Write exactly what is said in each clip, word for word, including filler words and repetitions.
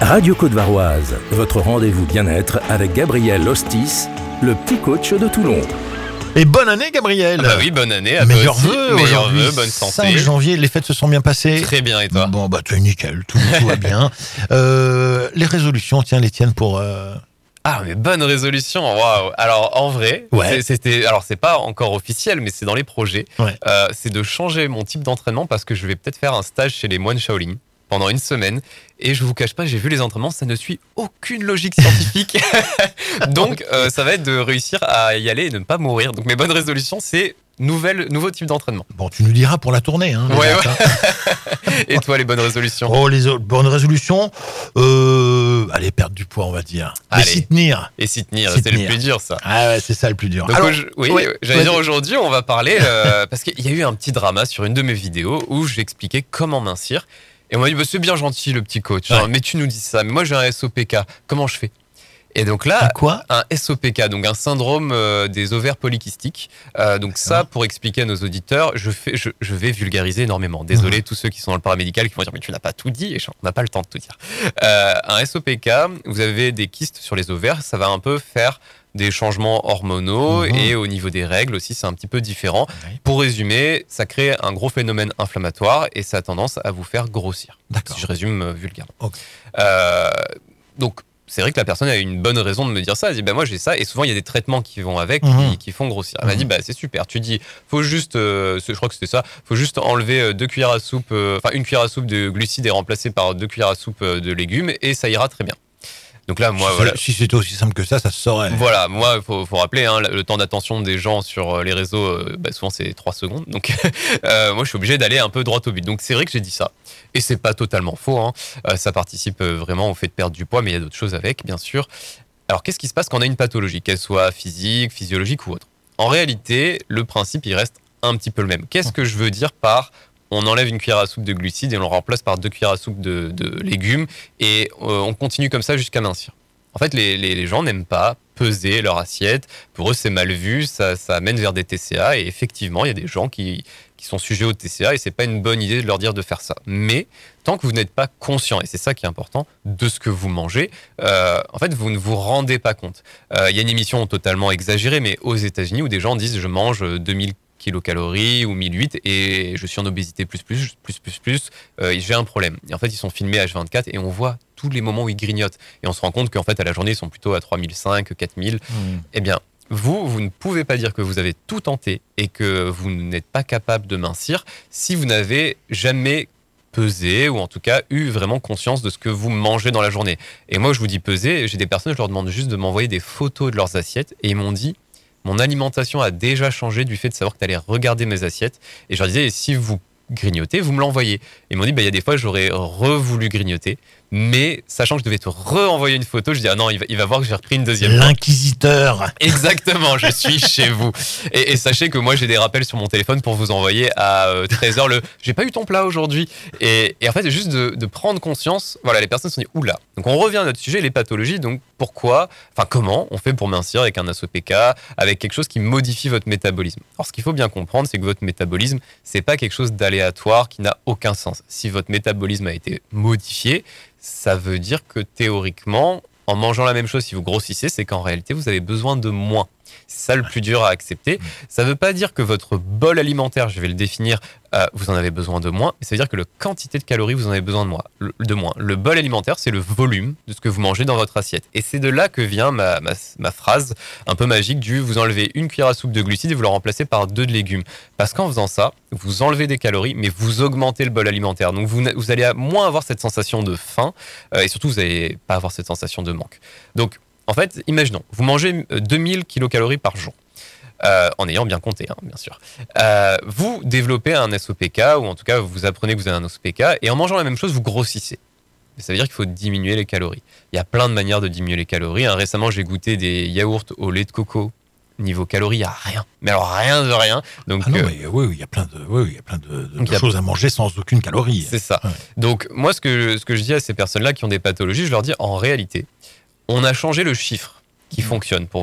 Radio Côte-Varoise, votre rendez-vous bien-être avec Gabriel Hostis, le petit coach de Toulon. Et bonne année, Gabriel. Ah bah oui, bonne année. À Meilleurs toi aussi. vœux Meilleurs aujourd'hui. vœux, bonne santé. cinq janvier, les fêtes se sont bien passées. Très bien, et toi? Bon, bah, t'es nickel, tout, tout va bien. Euh, les résolutions, tiens, les tiennes pour... Euh... Ah, mais bonne résolution, waouh. Alors, en vrai, Ouais. c'est, c'était, alors c'est pas encore officiel, mais c'est dans les projets. Ouais. Euh, c'est de changer mon type d'entraînement parce que je vais peut-être faire un stage chez les moines Shaolin pendant une semaine. Et je vous cache pas, j'ai vu les entraînements, ça ne suit aucune logique scientifique. Donc, euh, ça va être de réussir à y aller et de ne pas mourir. Donc, mes bonnes résolutions, c'est nouvelle, nouveau type d'entraînement. Bon, tu nous diras pour la tournée. Hein, les Ouais, dates, ouais. hein. Et toi, les bonnes résolutions? Oh, les autres bonnes résolutions, euh, allez, perdre du poids, on va dire. Mais Allez. s'y tenir. Et s'y tenir, S'y c'est le tenir. plus dur, ça. Ah ouais, c'est ça le plus dur. Donc, Alors, au- oui, ouais, j'allais vas-y. dire aujourd'hui, on va parler euh, parce qu'il y a eu un petit drama sur une de mes vidéos où j'expliquais comment mincir. Et on m'a dit, bah, c'est bien gentil le petit coach, hein, Ouais. mais tu nous dis ça. Mais moi, j'ai un S O P K. Comment je fais? Et donc là, Un quoi? un S O P K, donc un syndrome euh, des ovaires polykystiques. Euh, donc ça, pour expliquer à nos auditeurs, je, fais, je, je vais vulgariser énormément. Désolé, Mhm. tous ceux qui sont dans le paramédical qui vont dire, mais tu n'as pas tout dit, et on n'a pas le temps de tout dire. Euh, un S O P K, vous avez des kystes sur les ovaires, ça va un peu faire des changements hormonaux Mhm. et au niveau des règles aussi, c'est un petit peu différent. Oui. Pour résumer, ça crée un gros phénomène inflammatoire et ça a tendance à vous faire grossir. D'accord. Si je résume euh, vulgairement. Ok. Euh, donc, c'est vrai que la personne a une bonne raison de me dire ça. Elle dit, bah, moi j'ai ça. Et souvent, il y a des traitements qui vont avec, Mhm. qui, qui font grossir. Elle m'a Mhm. dit, bah, c'est super. Tu dis, faut juste, euh, je crois que c'était ça, faut juste enlever euh, deux cuillères à soupe, euh, enfin, une cuillère à soupe de glucides et remplacer par deux cuillères à soupe euh, de légumes et ça ira très bien. Donc là, moi, si, voilà. si c'était aussi simple que ça, ça se saurait. Voilà, moi, il faut, faut rappeler, hein, le temps d'attention des gens sur les réseaux, euh, bah, souvent c'est trois secondes. Donc, euh, moi, je suis obligé d'aller un peu droit au but. Donc, c'est vrai que j'ai dit ça. Et c'est pas totalement faux. Hein. Euh, ça participe euh, vraiment au fait de perdre du poids, mais il y a d'autres choses avec, bien sûr. Alors, qu'est-ce qui se passe quand on a une pathologie, qu'elle soit physique, physiologique ou autre? En réalité, le principe, il reste un petit peu le même. Qu'est-ce que je veux dire par on enlève une cuillère à soupe de glucides et on le remplace par deux cuillères à soupe de, de légumes et euh, on continue comme ça jusqu'à mincir? En fait, les, les, les gens n'aiment pas peser leur assiette. Pour eux, c'est mal vu, ça, ça amène vers des T C A. Et effectivement, il y a des gens qui, qui sont sujets au T C A et c'est pas une bonne idée de leur dire de faire ça. Mais tant que vous n'êtes pas conscient, et c'est ça qui est important, de ce que vous mangez, euh, en fait, vous ne vous rendez pas compte. Euh, Il y a une émission totalement exagérée, mais aux États-Unis où des gens disent je mange deux mille kilocalories ou mille huit et je suis en obésité plus plus plus plus plus euh, j'ai un problème. Et en fait, ils sont filmés H vingt-quatre et on voit tous les moments où ils grignotent et on se rend compte qu'en fait à la journée ils sont plutôt à trois mille cinq, quatre mille. Mmh. Eh bien, vous, vous ne pouvez pas dire que vous avez tout tenté et que vous n'êtes pas capable de mincir si vous n'avez jamais pesé ou en tout cas eu vraiment conscience de ce que vous mangez dans la journée. Et moi, je vous dis peser, j'ai des personnes, je leur demande juste de m'envoyer des photos de leurs assiettes et ils m'ont dit mon alimentation a déjà changé du fait de savoir que tu allais regarder mes assiettes. Et je leur disais, et si vous grignotez, vous me l'envoyez. Ils m'ont dit, bah, il y a des fois, j'aurais re-voulu grignoter. Mais sachant que je devais te re-envoyer une photo, je dis, ah non, il va, il va voir que j'ai repris une deuxième fois. L'inquisiteur. Exactement, je suis chez vous. Et, et sachez que moi, j'ai des rappels sur mon téléphone pour vous envoyer à euh, treize heures le « j'ai pas eu ton plat aujourd'hui ». Et, et en fait, c'est juste de, de prendre conscience. Voilà, les personnes se sont dit « oula ». Donc, on revient à notre sujet, les pathologies. Donc, pourquoi, enfin, comment on fait pour mincir avec un S O P K, avec quelque chose qui modifie votre métabolisme? Alors, ce qu'il faut bien comprendre, c'est que votre métabolisme, c'est pas quelque chose d'aléatoire qui n'a aucun sens. Si votre métabolisme a été modifié, ça veut dire que théoriquement, en mangeant la même chose, si vous grossissez, c'est qu'en réalité, vous avez besoin de moins. C'est ça le plus dur à accepter. Ça ne veut pas dire que votre bol alimentaire, je vais le définir, euh, vous en avez besoin de moins, mais ça veut dire que la quantité de calories, vous en avez besoin de moins. Le, de moins. Le bol alimentaire, c'est le volume de ce que vous mangez dans votre assiette. Et c'est de là que vient ma, ma, ma phrase un peu magique du vous enlevez une cuillère à soupe de glucides et vous le remplacez par deux de légumes. Parce qu'en faisant ça, vous enlevez des calories, mais vous augmentez le bol alimentaire. Donc vous, vous allez moins avoir cette sensation de faim euh, et surtout, vous n'allez pas avoir cette sensation de manque. Donc, en fait, imaginons, vous mangez deux mille kilocalories par jour, euh, en ayant bien compté, hein, bien sûr. Euh, vous développez un S O P K, ou en tout cas, vous apprenez que vous avez un S O P K, et en mangeant la même chose, vous grossissez. Ça veut dire qu'il faut diminuer les calories. Il y a plein de manières de diminuer les calories. Hein. Récemment, j'ai goûté des yaourts au lait de coco. Niveau calories, il n'y a rien. Mais alors, rien de rien. Donc, Ah non, euh, mais oui, il y a plein de, oui, il y a plein de, de, Donc, de il y a- choses à manger sans aucune calorie. c'est ça. Ouais. Donc, moi, ce que, ce que je dis à ces personnes-là qui ont des pathologies, je leur dis, en réalité, on a changé le chiffre qui fonctionne pour vous.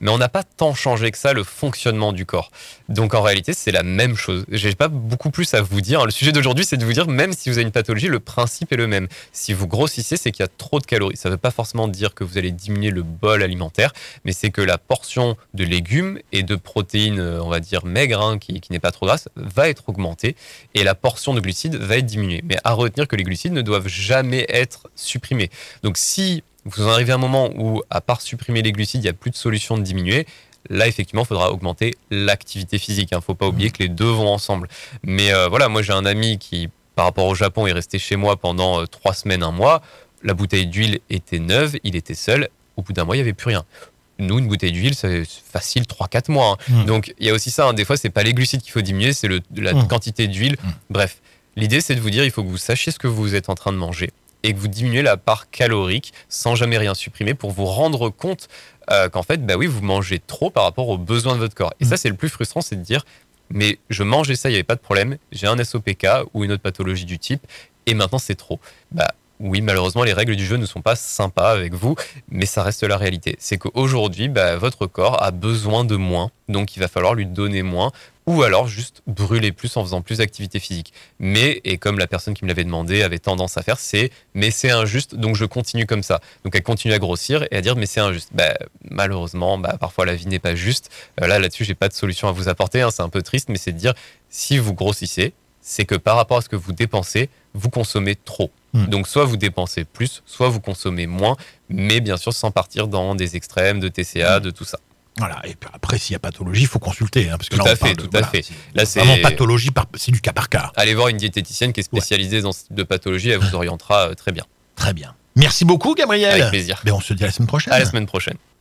mais on n'a pas tant changé que ça le fonctionnement du corps. Donc en réalité, c'est la même chose. J'ai pas beaucoup plus à vous dire. Le sujet d'aujourd'hui, c'est de vous dire, même si vous avez une pathologie, le principe est le même. Si vous grossissez, c'est qu'il y a trop de calories. Ça ne veut pas forcément dire que vous allez diminuer le bol alimentaire, mais c'est que la portion de légumes et de protéines, on va dire maigres, hein, qui, qui n'est pas trop grasse, va être augmentée et la portion de glucides va être diminuée. Mais à retenir que les glucides ne doivent jamais être supprimés. Donc si vous en arrivez à un moment où, à part supprimer les glucides, il n'y a plus de solution de diminuer, là, effectivement, il faudra augmenter l'activité physique. Il ne faut pas oublier que les deux vont ensemble. Mais euh, voilà, moi, j'ai un ami qui, par rapport au Japon, est resté chez moi pendant euh, trois semaines, un mois. La bouteille d'huile était neuve, il était seul. Au bout d'un mois, il n'y avait plus rien. Nous, une bouteille d'huile, c'est facile trois à quatre mois. Hein. Mmh. Donc, il y a aussi ça. Hein. Des fois, ce n'est pas les glucides qu'il faut diminuer, c'est le, la mmh. quantité d'huile. Mmh. Bref, l'idée, c'est de vous dire, il faut que vous sachiez ce que vous êtes en train de manger et que vous diminuez la part calorique sans jamais rien supprimer pour vous rendre compte euh, qu'en fait, bah oui, vous mangez trop par rapport aux besoins de votre corps. Et mmh. ça, c'est le plus frustrant, c'est de dire, mais je mangeais ça, il n'y avait pas de problème, j'ai un S O P K ou une autre pathologie du type, et maintenant c'est trop. Bah oui, malheureusement, les règles du jeu ne sont pas sympas avec vous, mais ça reste la réalité. C'est qu'aujourd'hui, bah, votre corps a besoin de moins, donc il va falloir lui donner moins, ou alors juste brûler plus en faisant plus d'activité physique. Mais, et comme la personne qui me l'avait demandé avait tendance à faire, c'est « mais c'est injuste, donc je continue comme ça ». Donc elle continue à grossir et à dire « mais c'est injuste bah, ». Malheureusement, bah, parfois la vie n'est pas juste. Euh, là, là-dessus, j'ai pas de solution à vous apporter, hein, c'est un peu triste, mais c'est de dire « si vous grossissez, c'est que par rapport à ce que vous dépensez, vous consommez trop ». Mmh. Donc soit vous dépensez plus, soit vous consommez moins, mais bien sûr sans partir dans des extrêmes de T C A, mmh. de tout ça. Voilà, et puis après, s'il y a pathologie, il faut consulter. Hein, parce que tout là, à on fait, parle tout de, à voilà, fait. C'est, là, c'est vraiment pathologie, par, c'est du cas par cas. Allez voir une diététicienne qui est spécialisée ouais. dans ce type de pathologie, elle vous orientera euh, très bien. Très bien. Merci beaucoup, Gabriel. Avec plaisir. Mais on se dit à la semaine prochaine. À la semaine prochaine.